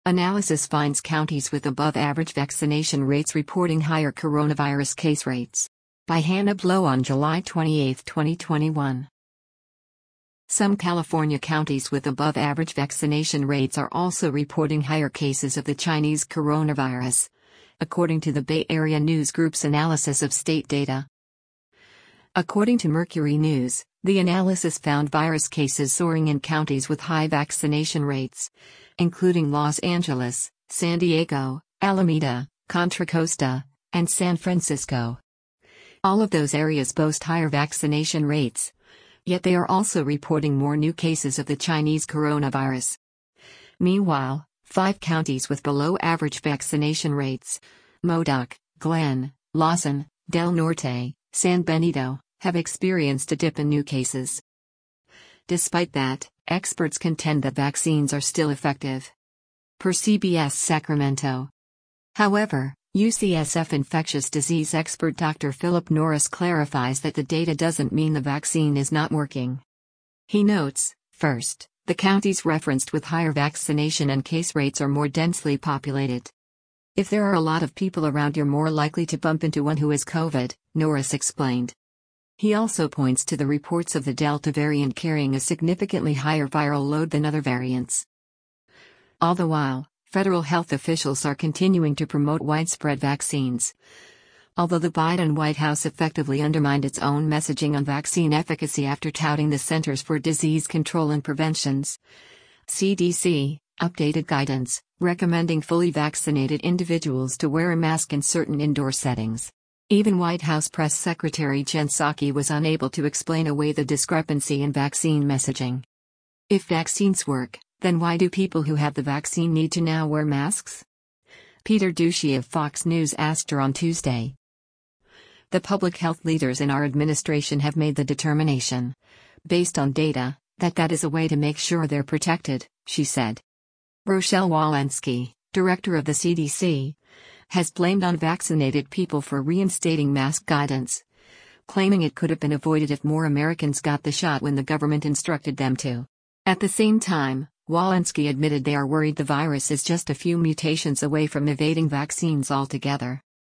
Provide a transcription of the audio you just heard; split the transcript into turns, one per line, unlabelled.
Analysis finds counties with above-average vaccination rates reporting higher coronavirus case rates. By Hannah Blow on July 28, 2021. Some California counties with above-average vaccination rates are also reporting higher cases of the Chinese coronavirus, according to the Bay Area News Group's analysis of state data. According to Mercury News, the analysis found virus cases soaring in counties with high vaccination rates, including Los Angeles, San Diego, Alameda, Contra Costa, and San Francisco. All of those areas boast higher vaccination rates, yet they are also reporting more new cases of the Chinese coronavirus. Meanwhile, 5 counties with below-average vaccination rates, Modoc, Glenn, Lawson, Del Norte, San Benito, have experienced a dip in new cases. Despite that, experts contend that vaccines are still effective. Per CBS Sacramento. However, UCSF infectious disease expert Dr. Philip Norris clarifies that the data doesn't mean the vaccine is not working. He notes, first, the counties referenced with higher vaccination and case rates are more densely populated. If there are a lot of people around, you're more likely to bump into one who has COVID, Norris explained. He also points to the reports of the Delta variant carrying a significantly higher viral load than other variants. All the while, federal health officials are continuing to promote widespread vaccines. Although the Biden White House effectively undermined its own messaging on vaccine efficacy after touting the Centers for Disease Control and Prevention's CDC updated guidance, recommending fully vaccinated individuals to wear a mask in certain indoor settings. Even White House Press Secretary Jen Psaki was unable to explain away the discrepancy in vaccine messaging. If vaccines work, then why do people who have the vaccine need to now wear masks? Peter Ducey of Fox News asked her on Tuesday. The public health leaders in our administration have made the determination, based on data, that is a way to make sure they're protected, she said. Rochelle Walensky, director of the CDC, has blamed unvaccinated people for reinstating mask guidance, claiming it could have been avoided if more Americans got the shot when the government instructed them to. At the same time, Walensky admitted they are worried the virus is just a few mutations away from evading vaccines altogether.